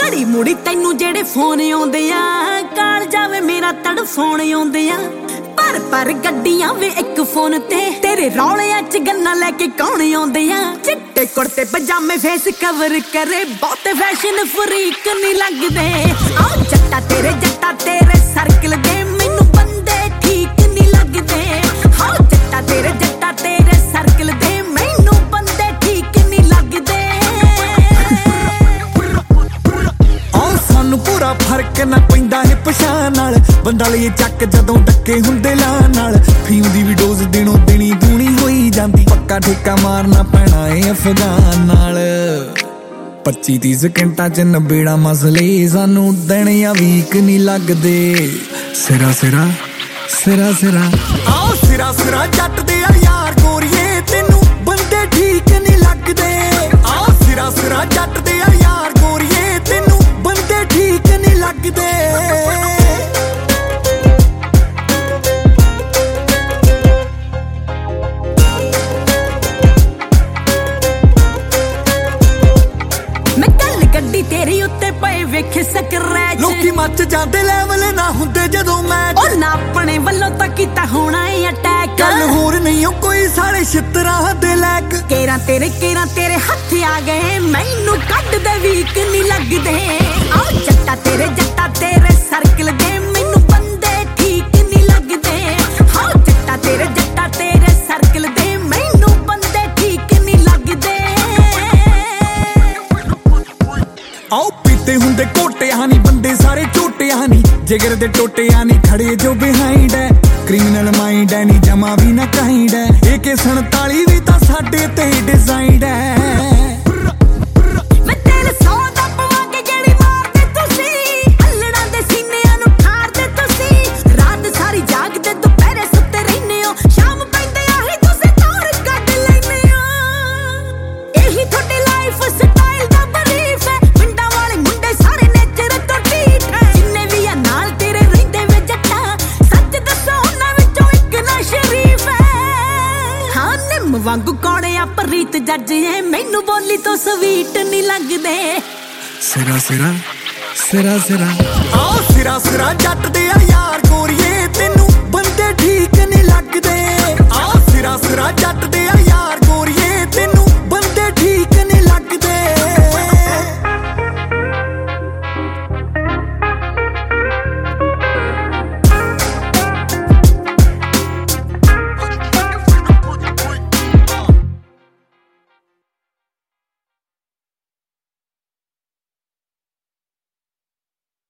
ਘੜੀ ਮੁੜੀ ਤੈਨੂੰ ਜਿਹੜੇ ਫੋਨ ਆਉਂਦੇ ਆ, ਕਾਲ ਜਾਵੇ ਮੇਰਾ ਤੜਫੋਨ ਆਉਂਦੇ ਆ। ਪਰ ਗੱਡੀਆਂ ਵੇ ਇੱਕ ਫੋਨ ਤੇ, ਤੇਰੇ ਰੌਲਿਆਂ ਚ ਗੰਨਾਂ ਲੈ ਕੇ ਕੌਣ ਆਉਂਦੇ ਆ। ਚਿੱਟੇ ਕੁੜਤੇ ਪਜਾਮੇ ਫੇਸ ਕਵਰ ਕਰੇ, ਬਹੁਤੇ ਫੈਸ਼ਨ ਫਰੀਕ ਨਹੀਂ ਲੱਗਦੇ। ਆਹ ਜੱਟਾ ਤੇਰੇ ਸਰਕਲ ਦੇ, ਮੈਨੂੰ ਬੰਦੇ ਠੀਕ ਨਹੀਂ ਲੱਗਦੇ। ਹਾਂ ਜੱਟਾ ਤੇਰੇ ਸਰਕਲ ਦੇ, ਮੈਨੂੰ ਬੰਦੇ ਠੀਕ ਨਹੀਂ ਲੱਗਦੇ। ਆਹ ਸਾਨੂੰ ਪੂਰਾ ਫਰਕ ਨਾ ਪੈਂਦਾ ਹੈ ਪਛਾਣ ਨਾਲ, ਬੰਦਾ ਲਈ ਚੱਕ ਜਦੋਂ ਡੱਕੇ ਹੁੰਦੇ ਲਾਂ ਨਾਲ। ਫੀਮ ਦੀ ਵੀ ਡੋਜ਼ ਦਿਨੋਂ ਦਿਨੀ ਦੂਣੀ ਹੋਈ ਜਾਂਦੀ, ਪੱਕਾ ਠੇਕਾ ਮਾਰਨਾ ਪੈਣਾ ਏ ਅਫਗਾਨ ਨਾਲ। 25-30 ਸਕਿੰਟਾਂ ਚ ਨਬੇੜਾ ਮਸਲੇ, ਸਾਨੂੰ ਦਿਨ ਜਾਂ ਵੀਕ ਨਹੀਂ ਲੱਗਦੇ। ਸਿਰਾ ਸਿਰਾ ਸਿਰਾ ਸਿਰਾ ਆਓ ਸਿਰਾ ਸਿਰਾ ਜੱਟ ਦੇ ਆ ਯਾਰ ਗੋਰੀਏ, ਤੈਨੂੰ ਬੰਦੇ ਠੀਕ ਨਹੀਂ ਲੱਗਦੇ। ਆਓ ਸਿਰਾ ਸਿਰਾ ਜੱਟ ਦੇ ਆ ਯਾਰ ਗੋਰੀਏ, ਤੈਨੂੰ ਬੰਦੇ ਠੀਕ ਨਹੀਂ ਲੱਗਦੇ। ਗੱਡੀ ਤੇਰੀ ਉੱਤੇ ਪਏ ਵੇਖੇ ਸਕਰੈਚ, ਲੋਕੀ ਮੱਚ ਜਾਂਦੇ ਲੈਵਲ ਨਾ ਹੁੰਦੇ ਜਦੋਂ ਮੈਚ। ਉਹ ਨਾ ਆਪਣੇ ਵੱਲੋਂ ਤਾਂ ਕੀਤਾ ਹੋਣਾ ਏ ਅਟੈਕ, ਗੱਲ ਹੋਰ ਨਹੀਂ ਕੋਈ ਸਾਰੇ ਛਿੱਤਰਾਂ ਦੇ ਲੈਕ। ਕੇਰਾਂ ਤੇਰੇ ਹੱਥ ਆ ਗਏ, ਮੈਨੂੰ ਕੱਢਦੇ ਵੀਕ ਨਹੀਂ ਲੱਗਦੇ। ਆਹ ਜੱਟਾ ਤੇਰੇ ਸਰਕਲ ਦੇ, ਮੈਨੂੰ ਬੰਦੇ ਠੀਕ ਨਹੀਂ ਲੱਗਦੇ। ਹਾਂ ਜੱਟਾ ਤੇਰੇ ਸਰਕਲ ਦੇ, ਮੈਨੂੰ ਬੰਦੇ ਠੀਕ ਨਹੀਂ ਲੱਗਦੇ। ਆਓ ਪੀਤੇ ਹੁੰਦੇ ਕੋਟਿਆਂ ਨੀ, ਬੰਦੇ ਸਾਰੇ ਝੋਟਿਆਂ ਨੀ, ਜਿਗਰ ਦੇ ਟੋਟਿਆਂ ਨੀ, ਖੜੇ ਜੋ ਬਿਹਾਈਂਡ ਐ। ਕ੍ਰਿਮੀਨਲ ਮਾਈਂਡ ਐ ਨੀ, ਜਮਾ ਵੀ ਨਾ ਕਾਈਂਡ ਐ। AK-47 ਵੀ ਤਾਂ ਸਾਡੇ ਤੇ ਡਿਜ਼ਾਈਨਡ ਐ। ਮੈਂ ਤੇਰੇ 100 ਦਾ ਪਵਾਂਗੇ ਜਿਹੜੀ ਮਾਰਦੇ ਤੁਸੀਂ, ਅੱਲੜਾਂ ਦੇ ਸੀਨਿਆਂ ਨੂੰ ਠਾਰਦੇ ਤੁਸੀਂ। ਰਾਤ ਸਾਰੀ ਜਾਗਦੇ ਦੁਪਹਿਰੇ ਸੁੱਤੇ ਰਹਿੰਦੇ ਹੋ, ਸ਼ਾਮ ਪੈਂਦੇ ਆਹੀ ਤੁਸੀਂ ਤੋਰ ਕੱਢ ਲੈਂਦੇ ਹੋ। ਇਹੀ ਤੁਹਾਡੀ ਲਾਈਫ ਸਟਾਈਲ ਦਾ ਬਰੀਫ ਹੈ, ਪਿੰਡਾਂ ਵਾਲੇ ਮੁੰਡੇ ਸਾਰੇ ਨੇਚਰ ਤੋਂ ਢੀਠ ਹੈ। ਜਿੰਨੇ ਵੀ ਆ ਨਾਲ ਤੇਰੇ ਰਹਿੰਦੇ ਵੇ ਜੱਟਾ, ਸੱਚ ਦੱਸੋ ਉਹਨਾਂ ਵਿੱਚੋਂ ਇੱਕ ਨਾ ਸ਼ਰੀਫ ਹੈ। ਹਾਂ ਨਿੰਮ ਵਾਂਗੂ ਕੌੜੇ ਆ ਪ੍ਰੀਤ ਜੱਜ ਐ, ਮੈਨੂੰ ਬੋਲੀ ਤੋਂ ਸਵੀਟ ਨਹੀਂ ਲੱਗਦੇ। ਸਿਰਾ ਸਿਰਾ ਸਿਰਾ ਸਿਰਾ ਆਓ ਸਿਰਾ ਸਿਰਾ ਜੱਟ ਦੇ ਆ ਯਾਰ